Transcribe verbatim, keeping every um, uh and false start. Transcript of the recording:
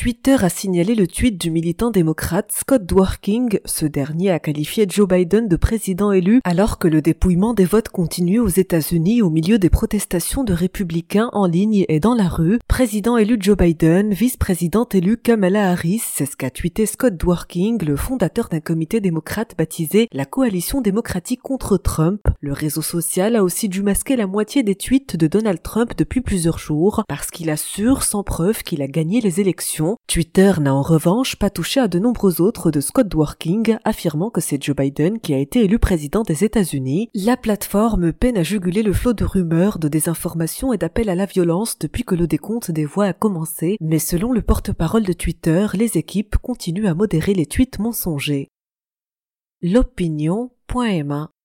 Twitter a signalé le tweet du militant démocrate Scott Dworkin. Ce dernier a qualifié Joe Biden de président élu alors que le dépouillement des votes continue aux États-Unis au milieu des protestations de républicains en ligne et dans la rue. Président élu Joe Biden, vice-présidente élue Kamala Harris, c'est ce qu'a tweeté Scott Dworkin, le fondateur d'un comité démocrate baptisé la Coalition démocratique contre Trump. Le réseau social a aussi dû masquer la moitié des tweets de Donald Trump depuis plusieurs jours parce qu'il assure sans preuve qu'il a gagné les élections. Twitter n'a en revanche pas touché à de nombreux autres de Scott Dworkin, affirmant que c'est Joe Biden qui a été élu président des États-Unis. La plateforme peine à juguler le flot de rumeurs, de désinformation et d'appels à la violence depuis que le décompte des voix a commencé, mais selon le porte-parole de Twitter, les équipes continuent à modérer les tweets mensongers. L'opinion point m a